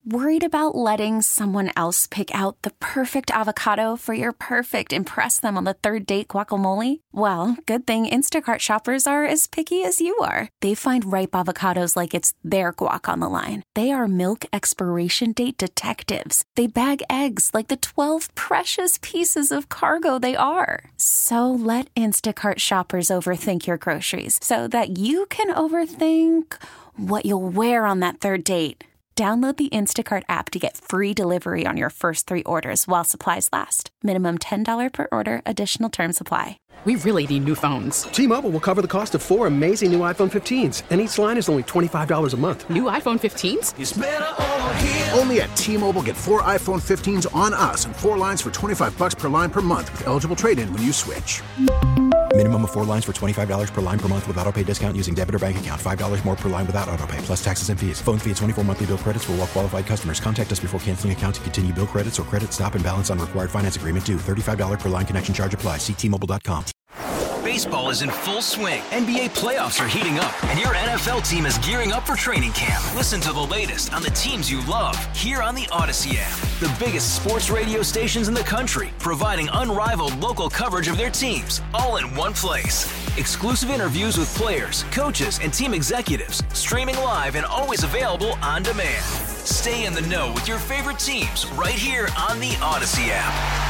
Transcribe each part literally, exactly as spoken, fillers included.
Worried about letting someone else pick out the perfect avocado for your perfect impress them on the third date guacamole? Well, good thing Instacart shoppers are as picky as you are. They find ripe avocados like it's their guac on the line. They are milk expiration date detectives. They bag eggs like the twelve precious pieces of cargo they are. So let Instacart shoppers overthink your groceries so that you can overthink what you'll wear on that third date. Download the Instacart app to get free delivery on your first three orders while supplies last. Minimum ten dollars per order. Additional terms apply. We really need new phones. T-Mobile will cover the cost of four amazing new iPhone fifteens, and each line is only twenty-five dollars a month. New iPhone fifteens? It's better over here. Only at T-Mobile, get four iPhone fifteens on us and four lines for twenty-five dollars per line per month with eligible trade-in when you switch. Minimum of four lines for twenty-five dollars per line per month with autopay discount using debit or bank account. five dollars more per line without autopay, plus taxes and fees. Phone fee at twenty-four monthly bill credits for well-qualified customers. Contact us before canceling account to continue bill credits or credit stop and balance on required finance agreement due. thirty-five dollars per line connection charge applies. See T Mobile dot com. Baseball is in full swing. N B A playoffs are heating up, and your N F L team is gearing up for training camp. Listen to the latest on the teams you love here on the Odyssey app. The biggest sports radio stations in the country, providing unrivaled local coverage of their teams, all in one place. Exclusive interviews with players, coaches, and team executives, streaming live and always available on demand. Stay in the know with your favorite teams right here on the Odyssey app.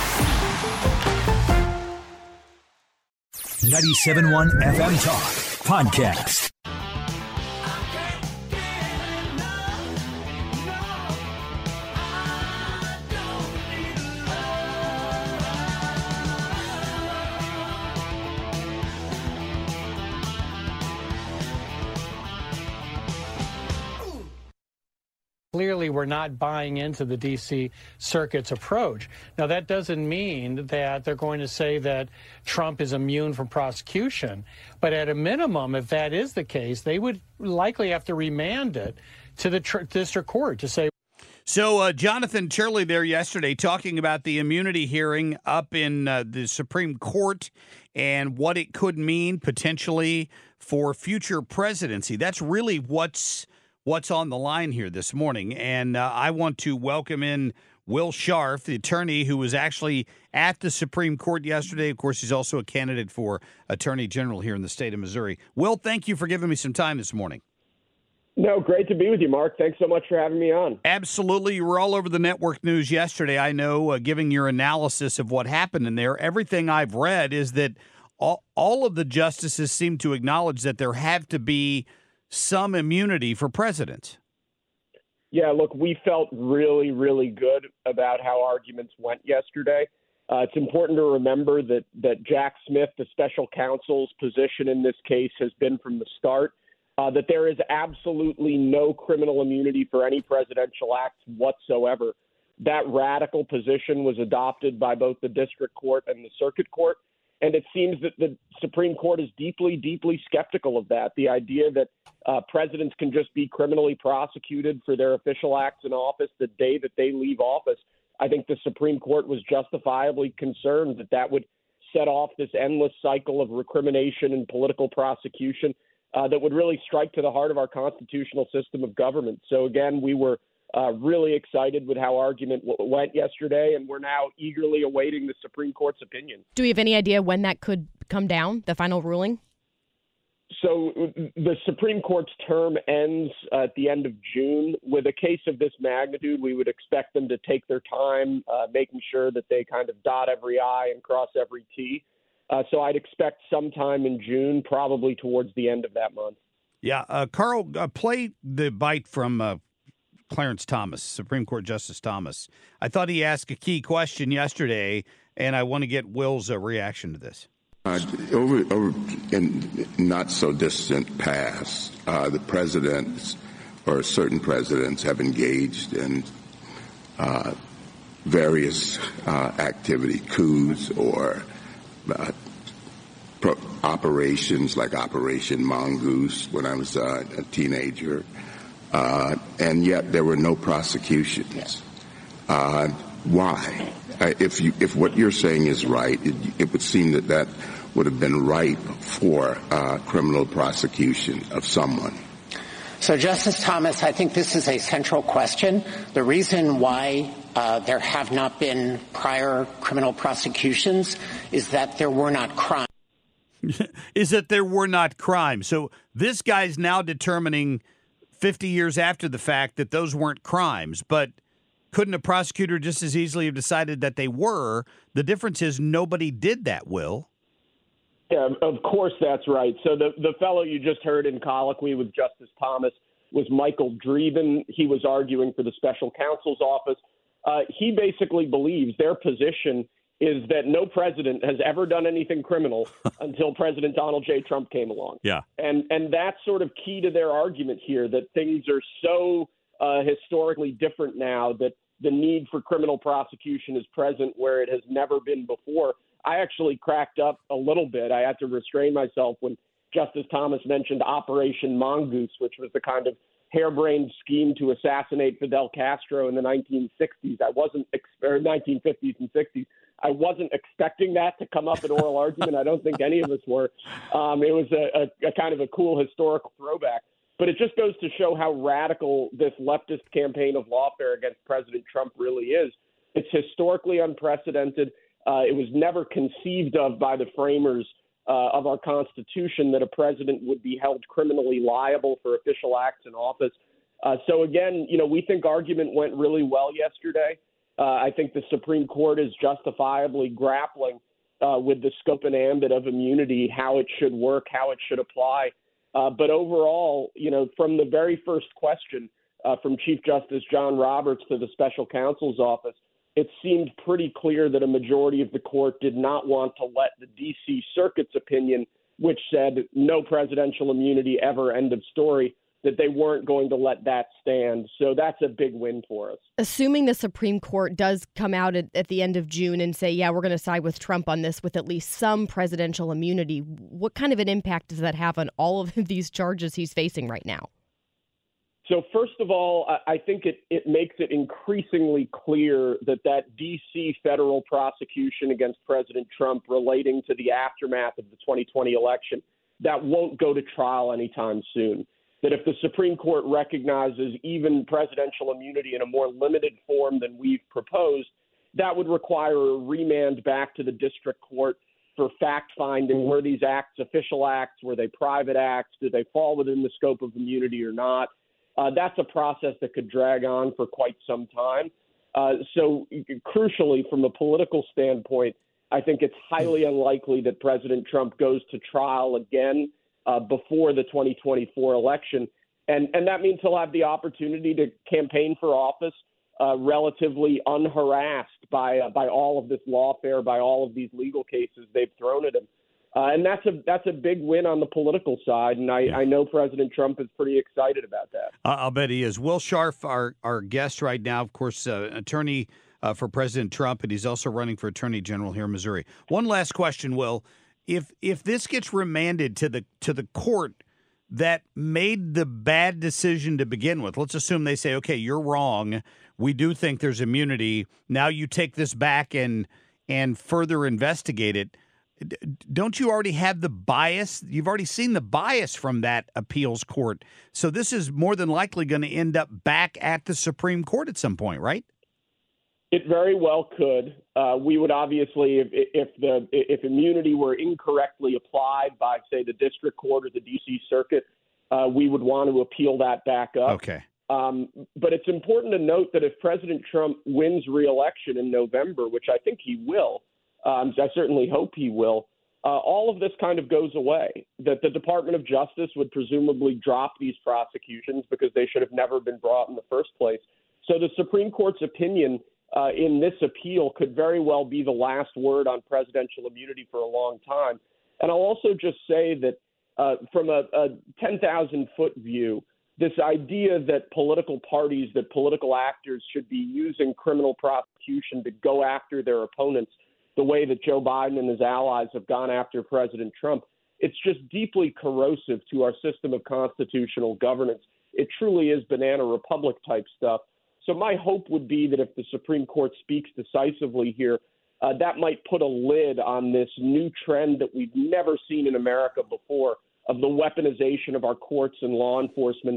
ninety-seven point one F M Talk Podcast. Clearly, we're not buying into the D C Circuit's approach. Now, that doesn't mean that they're going to say that Trump is immune from prosecution. But at a minimum, if that is the case, they would likely have to remand it to the tr- district court to say. So uh, Jonathan Turley there yesterday talking about the immunity hearing up in uh, the Supreme Court and what it could mean potentially for future presidency. That's really what's what's on the line here this morning. And uh, I want to welcome in Will Scharf, the attorney who was actually at the Supreme Court yesterday. Of course, he's also a candidate for Attorney General here in the state of Missouri. Will, thank you for giving me some time this morning. No, great to be with you, Mark. Thanks so much for having me on. Absolutely. You were all over the network news yesterday, I know, uh, giving your analysis of what happened in there. Everything I've read is that all, all of the justices seem to acknowledge that there have to be some immunity for presidents. Yeah, look, we felt really, really good about how arguments went yesterday. Uh, it's important to remember that that Jack Smith, the special counsel's position in this case, has been from the start uh, that there is absolutely no criminal immunity for any presidential acts whatsoever. That radical position was adopted by both the district court and the circuit court. And it seems that the Supreme Court is deeply, deeply skeptical of that. The idea that uh, presidents can just be criminally prosecuted for their official acts in office the day that they leave office. I think the Supreme Court was justifiably concerned that that would set off this endless cycle of recrimination and political prosecution uh, that would really strike to the heart of our constitutional system of government. So, again, we were Uh, really excited with how argument w- went yesterday, and we're now eagerly awaiting the Supreme Court's opinion. Do we have any idea when that could come down, the final ruling? So the Supreme Court's term ends uh, at the end of June. With a case of this magnitude, we would expect them to take their time, uh, making sure that they kind of dot every I and cross every T. Uh, so I'd expect sometime in June, probably towards the end of that month. Yeah, uh, Carl, uh, play the bite from uh, Clarence Thomas, Supreme Court Justice Thomas. I thought he asked a key question yesterday, and I want to get Will's uh, reaction to this. Uh, over, over in not so distant past, uh, the presidents or certain presidents have engaged in uh, various uh, activity, coups or uh, pro- operations like Operation Mongoose when I was uh, a teenager. Uh, and yet there were no prosecutions. Uh, why? Uh, if you, if what you're saying is right, it, it would seem that that would have been ripe for uh, criminal prosecution of someone. So, Justice Thomas, I think this is a central question. The reason why uh, there have not been prior criminal prosecutions is that there were not crimes. is that there were not crimes. So this guy's now determining fifty years after the fact that those weren't crimes. But couldn't a prosecutor just as easily have decided that they were? The difference is nobody did that, Will. Yeah, of course that's right. So the, the fellow you just heard in colloquy with Justice Thomas was Michael Dreeben. He was arguing for the special counsel's office. Uh, he basically believes their position is that no president has ever done anything criminal until President Donald J. Trump came along. Yeah. And and that's sort of key to their argument here, that things are so uh, historically different now that the need for criminal prosecution is present where it has never been before. I actually cracked up a little bit. I had to restrain myself when Justice Thomas mentioned Operation Mongoose, which was the kind of harebrained scheme to assassinate Fidel Castro in the nineteen sixties. I wasn't, or nineteen fifties and sixties. I wasn't expecting that to come up in oral argument. I don't think any of us were. Um, it was a, a, a kind of a cool historical throwback. But it just goes to show how radical this leftist campaign of lawfare against President Trump really is. It's historically unprecedented. Uh, it was never conceived of by the framers uh, of our Constitution that a president would be held criminally liable for official acts in office. Uh, so, again, you know, we think argument went really well yesterday. Uh, I think the Supreme Court is justifiably grappling uh, with the scope and ambit of immunity, how it should work, how it should apply. Uh, but overall, you know, from the very first question uh, from Chief Justice John Roberts to the special counsel's office, it seemed pretty clear that a majority of the court did not want to let the D C Circuit's opinion, which said no presidential immunity ever, end of story, that they weren't going to let that stand. So that's a big win for us. Assuming the Supreme Court does come out at, at the end of June and say, yeah, we're going to side with Trump on this with at least some presidential immunity, what kind of an impact does that have on all of these charges he's facing right now? So first of all, I think it, it makes it increasingly clear that that D C federal prosecution against President Trump relating to the aftermath of the twenty twenty election, that won't go to trial anytime soon. That if the Supreme Court recognizes even presidential immunity in a more limited form than we've proposed, that would require a remand back to the district court for fact-finding. Were these acts official acts? Were they private acts? Did they fall within the scope of immunity or not? Uh, that's a process that could drag on for quite some time. Uh, so crucially, from a political standpoint, I think it's highly unlikely that President Trump goes to trial again uh, before the twenty twenty-four election. And, and that means he'll have the opportunity to campaign for office uh, relatively unharassed by uh, by all of this lawfare, by all of these legal cases they've thrown at him. Uh, and that's a that's a big win on the political side, and I, yeah. I know President Trump is pretty excited about that. Uh, I'll bet he is. Will Scharf, our, our guest right now, of course, uh, attorney uh, for President Trump, and he's also running for Attorney General here in Missouri. One last question, Will. If if this gets remanded to the to the court that made the bad decision to begin with, let's assume they say, okay, you're wrong. We do think there's immunity. Now you take this back and and further investigate it. Don't you already have the bias? You've already seen the bias from that appeals court. So this is more than likely going to end up back at the Supreme Court at some point, right? It very well could. Uh, we would obviously, if, if the if immunity were incorrectly applied by, say, the district court or the D C Circuit, uh, we would want to appeal that back up. Okay. Um, but it's important to note that if President Trump wins re-election in November, which I think he will, Um, I certainly hope he will. Uh, all of this kind of goes away, that the Department of Justice would presumably drop these prosecutions because they should have never been brought in the first place. So the Supreme Court's opinion uh, in this appeal could very well be the last word on presidential immunity for a long time. And I'll also just say that uh, from a, a ten thousand foot view, this idea that political parties, that political actors should be using criminal prosecution to go after their opponents the way that Joe Biden and his allies have gone after President Trump, it's just deeply corrosive to our system of constitutional governance. It truly is banana republic type stuff. So my hope would be that if the Supreme Court speaks decisively here, uh, that might put a lid on this new trend that we've never seen in America before of the weaponization of our courts and law enforcement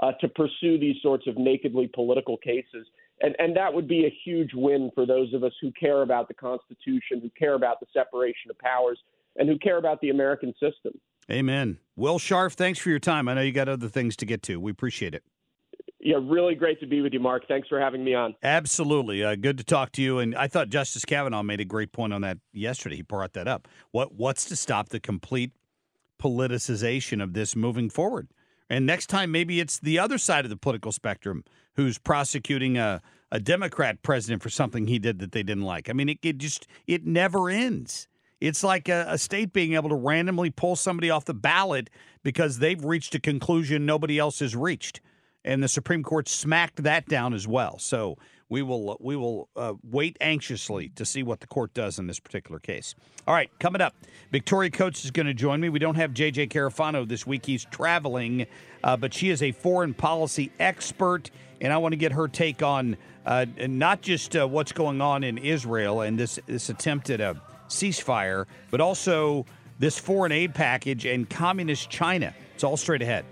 uh, to pursue these sorts of nakedly political cases. And, and that would be a huge win for those of us who care about the Constitution, who care about the separation of powers, and who care about the American system. Amen. Will Scharf, thanks for your time. I know you got other things to get to. We appreciate it. Yeah, really great to be with you, Mark. Thanks for having me on. Absolutely. Uh, good to talk to you. And I thought Justice Kavanaugh made a great point on that yesterday. He brought that up. What What's to stop the complete politicization of this moving forward? And next time, maybe it's the other side of the political spectrum who's prosecuting a, a Democrat president for something he did that they didn't like. I mean, it, it just, it never ends. It's like a, a state being able to randomly pull somebody off the ballot because they've reached a conclusion nobody else has reached. And the Supreme Court smacked that down as well. So we will we will uh, wait anxiously to see what the court does in this particular case. All right, coming up, Victoria Coates is going to join me. We don't have J J Carafano this week. He's traveling, uh, but she is a foreign policy expert, and I want to get her take on uh, not just uh, what's going on in Israel and this, this attempt at a ceasefire, but also this foreign aid package and communist China. It's all straight ahead.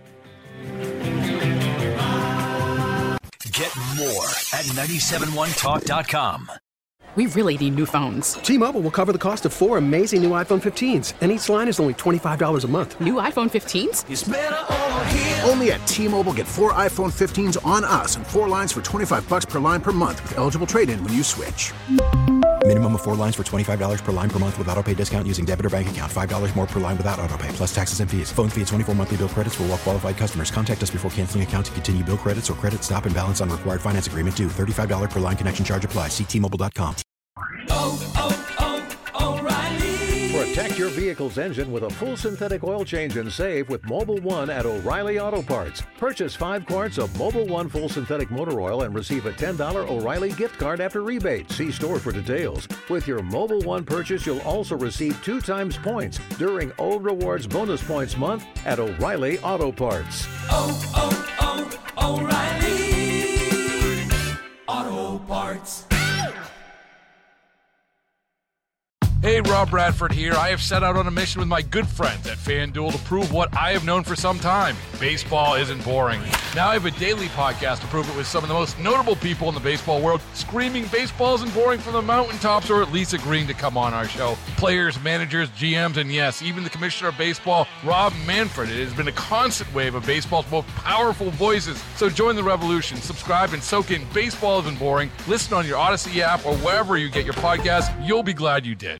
Get more at nine seven one talk dot com. We really need new phones. T-Mobile will cover the cost of four amazing new iPhone fifteens, and each line is only twenty-five dollars a month. New iPhone fifteens? It's better over here. Only at T-Mobile, get four iPhone fifteens on us and four lines for twenty-five bucks per line per month with eligible trade-in when you switch. Minimum of four lines for twenty-five dollars per line per month with autopay discount using debit or bank account. five dollars more per line without autopay, plus taxes and fees. Phone fee at twenty-four monthly bill credits for well-qualified customers. Contact us before canceling account to continue bill credits or credit stop and balance on required finance agreement due. thirty-five dollars per line connection charge applies. See T Mobile dot com. Oh, oh, oh, O'Reilly. Protect your vehicle's engine with a full synthetic oil change and save with Mobil one at O'Reilly Auto Parts. Purchase five quarts of Mobil one full synthetic motor oil and receive a ten dollars O'Reilly gift card after rebate. See store for details. With your Mobil one purchase, you'll also receive two times points during O Rewards Bonus Points Month at O'Reilly Auto Parts. Oh, oh, oh, O'Reilly Auto Parts. Hey, Rob Bradford here. I have set out on a mission with my good friends at FanDuel to prove what I have known for some time. Baseball isn't boring. Now I have a daily podcast to prove it with some of the most notable people in the baseball world, screaming baseball isn't boring from the mountaintops, or at least agreeing to come on our show. Players, managers, G Ms, and yes, even the commissioner of baseball, Rob Manfred. It has been a constant wave of baseball's most powerful voices. So join the revolution. Subscribe and soak in Baseball Isn't Boring. Listen on your Odyssey app or wherever you get your podcasts. You'll be glad you did.